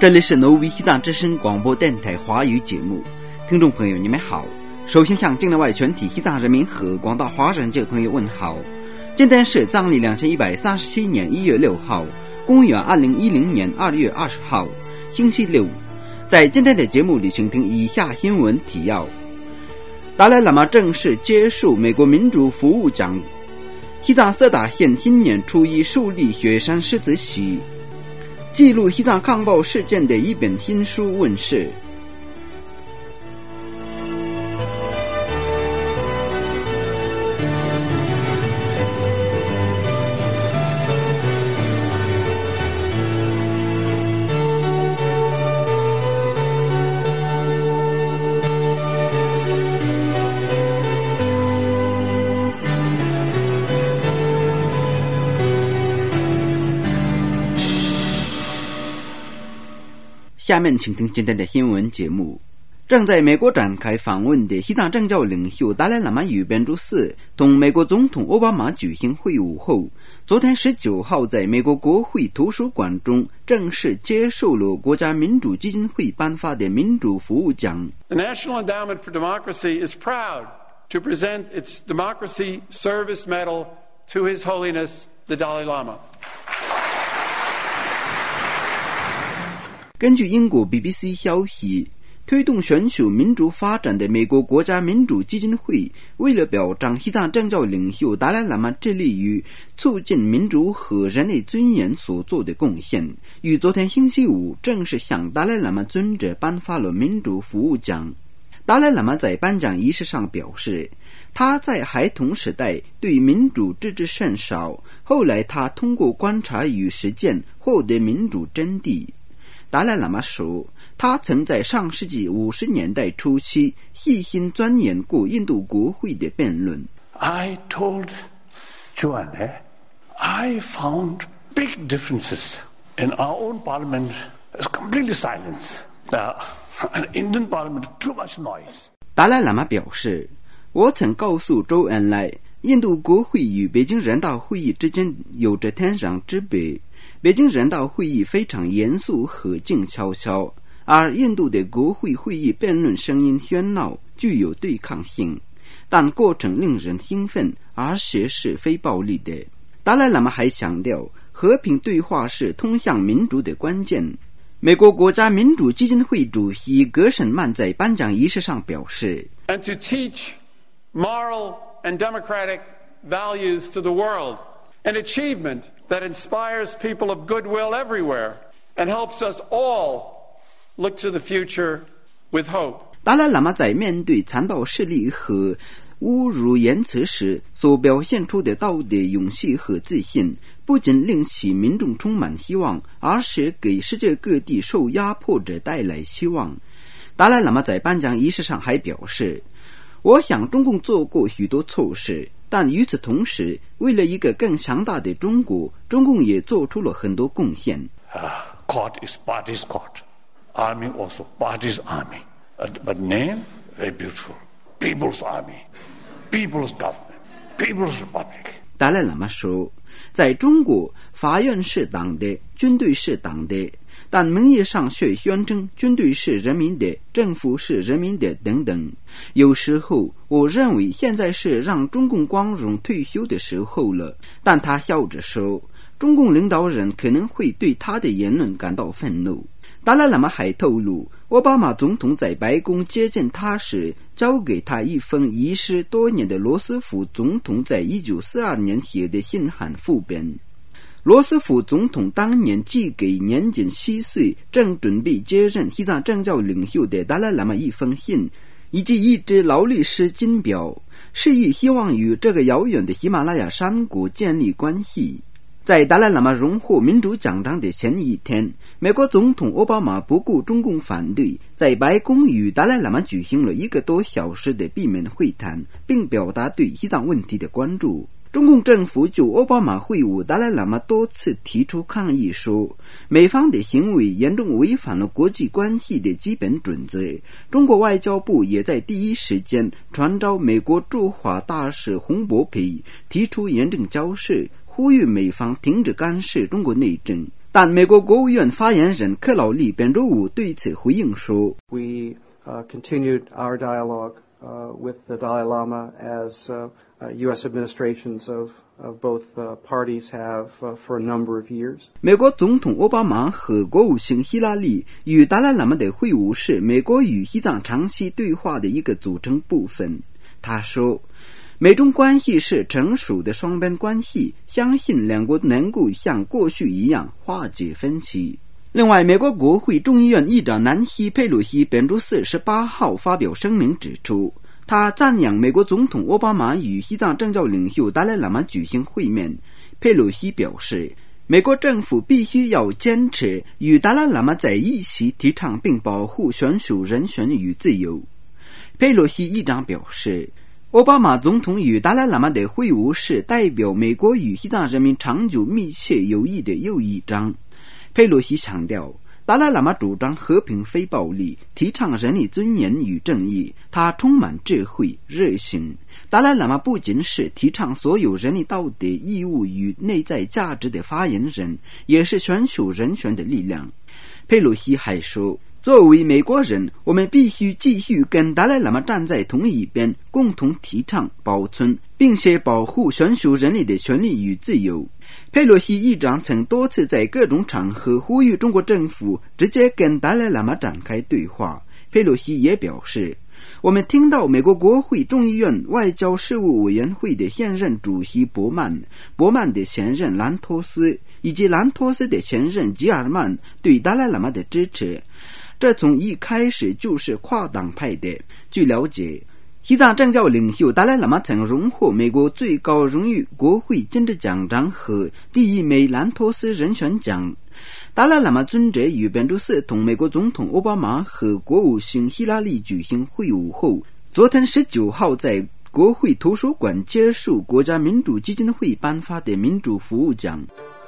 这里是挪威西藏之声广播电台华语节目，听众朋友你们好。首先向境内外全体西藏人民和广大华人界朋友问好。今天是藏历2137年1月6号，公元2010年2月20号，星期六。在今天的节目里，请听以下新闻提要：达赖喇嘛正式接受美国民主服务奖；西藏色达县新年初一树立雪山狮子喜；记录西藏抗暴事件的一本新书问世。下面请听今天的新闻节目。正在美国展开访问的西藏政教领袖达赖喇嘛与本珠寺同美国总统奥巴马举行会晤后，昨天19号在美国国会图书馆中正式接受了国家民主基金会颁发的民主服务奖。 The National Endowment for Democracy is proud to present its Democracy Service Medal to His Holiness the Dalai Lama。 根据英国 BBC 消息，推动全球民主发展的美国国家民主基金会为了表彰西藏政教领袖达赖喇嘛致力于促进民主和人类尊严所做的贡献，于昨天星期五正式向达赖喇嘛尊者颁发了民主服务奖。达赖喇嘛在颁奖仪式上表示，他在孩童时代对民主知之甚少，后来他通过观察与实践获得民主真谛。达赖喇嘛说，他曾在上世纪50年代初期细心钻研过印度国会的辩论。 I told Joanne, I found big differences in our own parliament. It's completely silence. And Indian parliament, too much noise. 达赖喇嘛表示，我曾告诉周恩来，印度国会与北京人大会议之间有着天壤之别。北京人大会议非常严肃和静悄悄，而印度的国会会议辩论声音喧闹，具有对抗性，但过程令人兴奋，而且是非暴力的。达赖喇嘛还强调，和平对话是通向民主的关键。美国国家民主基金会主席格什曼在颁奖仪式上表示 And to teach moral and democratic values to the world, an achievement that inspires people of goodwill everywhere and helps us all look to the future with hope. 达赖喇嘛在面对残暴势力和侮辱言辞时所表现出的道德勇气和自信，不仅令其民众充满希望，而且给世界各地受压迫者带来希望。达赖喇嘛在颁奖仪式上还表示，我想中共做过许多错事，但与此同时，为了一个更强大的中国，中共也做出了很多贡献。 Court is party's court. Army also party's army. But name, very beautiful. People's army. People's government. People's republic. 达赖喇嘛说，在中国，法院是党的，军队是党的，但名义上却宣称军队是人民的，政府是人民的等等。有时候我认为现在是让中共光荣退休的时候了。但他笑着说，中共领导人可能会对他的言论感到愤怒。达赖喇嘛还透露，奥巴马总统在白宫接见他时，交给他一封遗失多年的罗斯福总统在1942年写的信函副本。罗斯福总统当年寄给年仅7岁正准备接任西藏政教领袖的达赖喇嘛一封信，以及一只劳力士金表，示意希望与这个遥远的喜马拉雅山国建立关系。在达赖喇嘛荣获民主奖章的前一天，美国总统奥巴马不顾中共反对，在白宫与达赖喇嘛举行了1个多小时的闭门会谈，并表达对西藏问题的关注。中共政府就奥巴马会晤达赖喇嘛多次提出抗议，说美方的行为严重违反了国际关系的基本准则。中国外交部也在第一时间传召美国驻华大使洪博培，提出严正交涉，呼吁美方停止干涉中国内政。 但美国国务院发言人克劳利本周五对此回应说 We continued our dialogue with the Dalai Lama as U.S. administrations of both parties have for a number of years. 美国总统奥巴马和国务卿希拉里与达赖喇嘛的会晤是美国与西藏长期对话的一个组成部分。他说，美中关系是成熟的双边关系，相信两国能够像过去一样化解分歧。另外，美国国会众议院议长南希·佩洛西本周4 18号发表声明指出，他赞扬美国总统奥巴马与西藏政教领袖达赖喇嘛举行会面。佩洛西表示，美国政府必须要坚持与达赖喇嘛在一起，提倡并保护选属人权与自由。佩洛西议长表示，奥巴马总统与达赖喇嘛的会晤是代表美国与西藏人民长久密切友谊的又一章。佩洛西强调，达赖喇嘛主张和平非暴力，提倡人类尊严与正义，他充满智慧热情。达赖喇嘛不仅是提倡所有人类道德义务与内在价值的发言人，也是选属人权的力量。佩洛西还说，作为美国人，我们必须继续跟达赖喇嘛站在同一边，共同提倡保存并且保护选属人类的权利与自由。佩洛西议长曾多次在各种场合呼吁中国政府直接跟达赖喇嘛展开对话。佩洛西也表示，我们听到美国国会众议院外交事务委员会的现任主席伯曼的前任兰托斯以及兰托斯的前任吉尔曼对达赖喇嘛的支持，这从一开始就是跨党派的。据了解，西藏政教领袖达赖喇嘛曾荣获美国最高荣誉国会金质奖章和第一枚兰托斯人权奖。达赖喇嘛尊者于本周4同美国总统奥巴马和国务卿希拉里举行会晤后，昨天19号在国会图书馆接受国家民主基金会颁发的民主服务奖。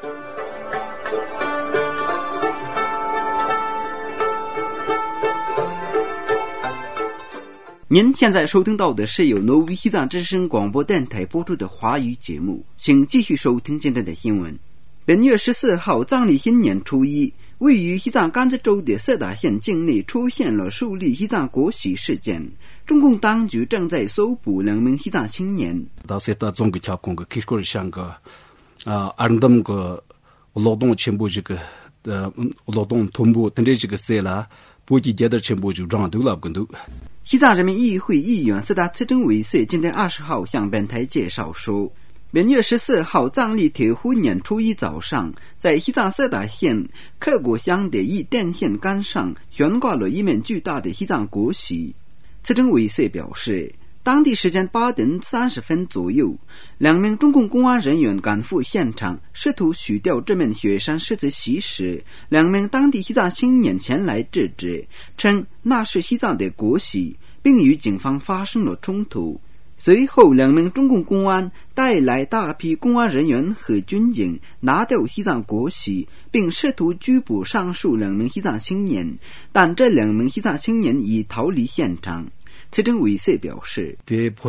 您现在收听到的是由挪威西藏之声广播电台播出的华语节目，请继续收听今天的新闻。本月14号藏历新年初一，位于西藏甘孜州的色达县境内出现了树立西藏国旗事件，中共当局正在搜捕2名西藏青年。 到色达总个条公个开过像个아름다운 그 노동 전부 그 노동 통부 근데 그 세라 보기 제대로 전부 좀 장도랍근도 西藏人民议会议员色达次真伟色今天20号向本台介绍说，本月14号藏历铁虎年初一早上，在西藏色达县克果乡的一电线杆上悬挂了一面巨大的西藏国旗。次真伟色表示，当地时间8点30分左右，2名中共公安人员赶赴现场，试图取掉这面雪山十字旗时，2名当地西藏青年前来制止，称那是西藏的国旗，并与警方发生了冲突。随后2名中共公安带来大批公安人员和军警，拿掉西藏国旗，并试图拘捕上述2名西藏青年，但这2名西藏青年已逃离现场。次真伟色表示，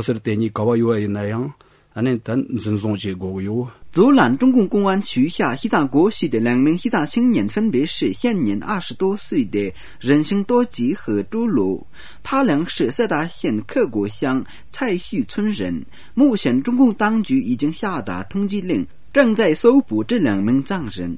阻拦中共公安取下西藏国旗的2名西藏青年分别是现年20多岁的仁兴多吉和朱罗，他俩是色达县克果乡蔡旭村人。目前中共当局已经下达通缉令，正在搜捕这2名藏人。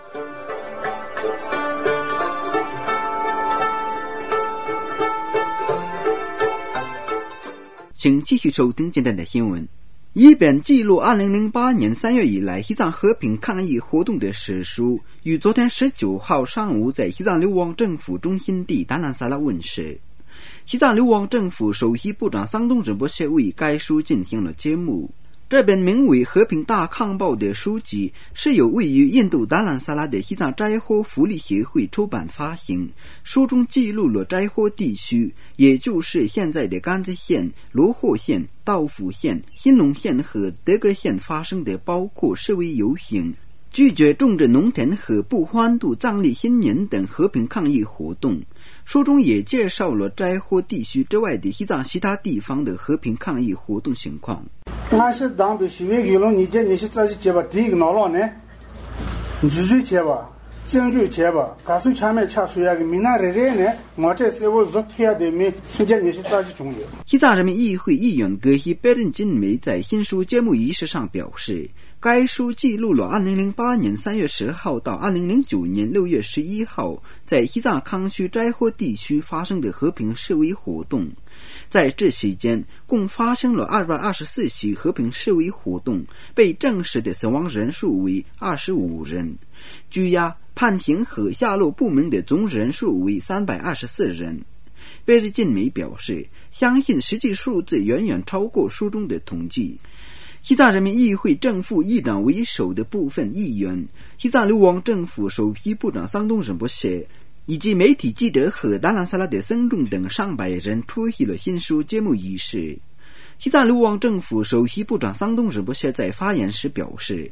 请继续收听今天的新闻。一本记录2008年3月以来西藏和平抗议活动的史书，于昨天19号上午在西藏流亡政府中心地达兰萨拉问世。西藏流亡政府首席部长桑东仁波切为该书进行了揭幕。这本名为《和平大抗报》的书籍是由位于印度达兰萨拉的西藏斋霍福利协会出版发行，书中记录了斋霍地区，也就是现在的甘孜县、罗霍县、道府县、兴隆县和德格县发生的包括示威游行、拒绝种植农田和不欢度藏历新年等和平抗议活動。書中也介紹了齋霍地區之外的西藏其他地方的和平抗議活動情況。 俺是當地西北給了你是自己接吧，第一個鬧了呢，你最接吧。 진주 제바 가수 참여 차수야기 미나레레네 뭐제 세워 조트야 데미 순전也是大是重要。 西藏人民议会议员葛希贝仁金梅在新书揭幕仪式上表示，该书记录了2008年3月10号到2009年6月11号在西藏康区斋霍地区发生的和平示威活动。在这期间，共发生了224起和平示威活动，被证实的死亡人数为25人，拘押、判刑和下落不明的总人数为324人。贝日金梅表示，相信实际数字远远超过书中的统计。西藏人民议会正副议长为首的部分议员、西藏流亡政府首批部长桑东仁波切以及媒体记者和达兰萨拉的僧众等上百人出席了新书揭幕仪式。西藏流亡政府首席部长桑东仁波切在发言时表示，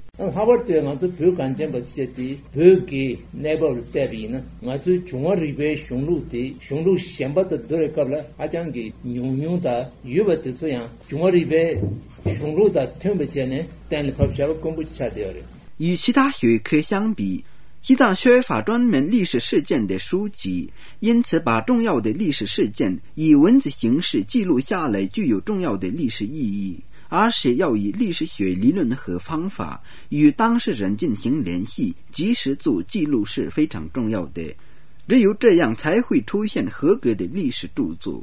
与其他学科相比，西藏缺乏专门历史事件的书籍，因此把重要的历史事件以文字形式记录下来具有重要的历史意义，而且要以历史学理论和方法与当事人进行联系，及时做记录是非常重要的。只有这样才会出现合格的历史著作。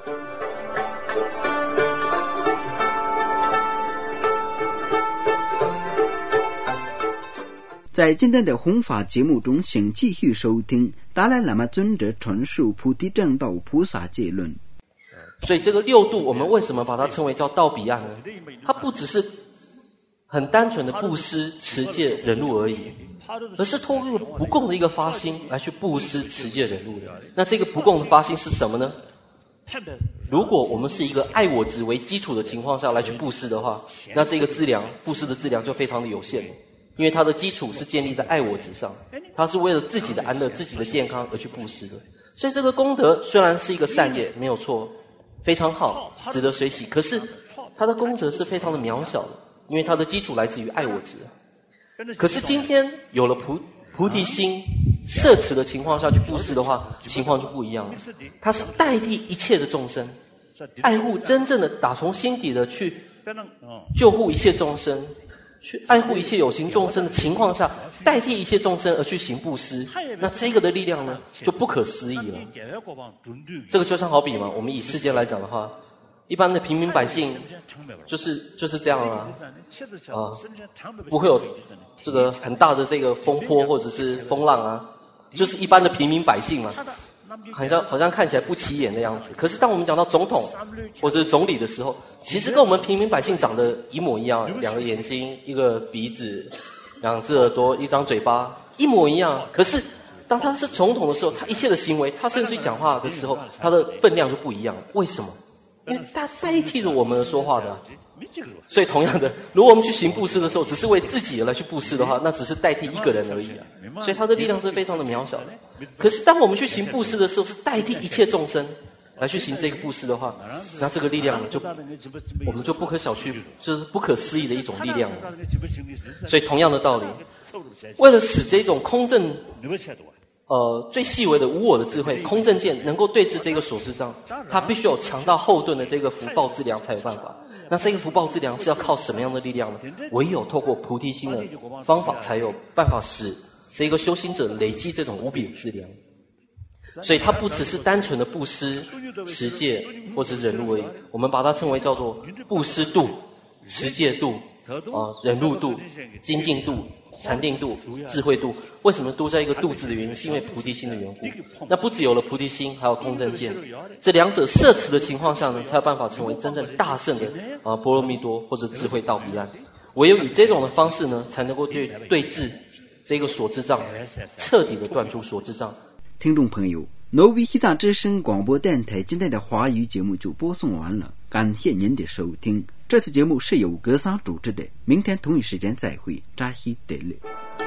在今天的弘法节目中，请继续收听达赖喇嘛尊者传述菩提正道菩萨戒论。 所以这个6度我们为什么把它称为叫道彼岸呢？它不只是很单纯的布施持戒忍辱而已，而是透露不共的一个发心来去布施持戒忍辱的。那这个不共的发心是什么呢？如果我们是一个爱我执为基础的情况下来去布施的话，那这个资粮布施的资粮就非常的有限了，因为它的基础是建立在爱我执上，它是为了自己的安乐、自己的健康而去布施的。所以这个功德虽然是一个善业，没有错，非常好，值得随喜，可是它的功德是非常的渺小的，因为它的基础来自于爱我执。可是今天有了菩提心摄持的情况下去布施的话，情况就不一样了。它是代替一切的众生，爱护真正的打从心底的去救护一切众生，去爱护一切有情众生的情况下，代替一切众生而去行布施，那这个的力量呢，就不可思议了。这个就像好比嘛，我们以世间来讲的话，一般的平民百姓就是这样啊，不会有这个很大的这个风波或者是风浪啊，就是一般的平民百姓嘛，好像看起来不起眼的样子。可是当我们讲到总统或者是总理的时候，其实跟我们平民百姓长得一模一样，2个眼睛、1个鼻子、2只耳朵、1张嘴巴，一模一样。可是当他是总统的时候，他一切的行为，他甚至于讲话的时候，他的分量就不一样。为什么？因为他代替着我们说话的。所以同样的，如果我们去行布施的时候，只是为自己来去布施的话，那只是代替一个人而已啊。所以他的力量是非常的渺小的。可是当我们去行布施的时候，是代替一切众生来去行这个布施的话，那这个力量我们就不可小觑，就是不可思议的一种力量了。所以同样的道理，为了使这种空正最细微的无我的智慧空正见能够对治这个所知障，它必须有强大后盾的这个福报资粮才有办法。那这个福报资粮是要靠什么样的力量呢？唯有透过菩提心的方法才有办法使这个修行者累积这种无比的资粮。所以它不只是单纯的布施持戒或是忍辱而已，我们把它称为叫做布施度、持戒度、忍辱度、精进度、禅定度、智慧度。为什么多加一个度字的原因，是因为菩提心的缘故。那不只有了菩提心，还有空正见，这两者摄持的情况下呢，才有办法成为真正大圣的波罗蜜多或者智慧道彼岸。唯有以这种的方式呢，才能够对治这个所知障，彻底的断除所知障。 听众朋友，挪威西藏之声广播电台今天的华语节目就播送完了，感谢您的收听。这次节目是由格桑主持的，明天同一时间再会，扎西德勒。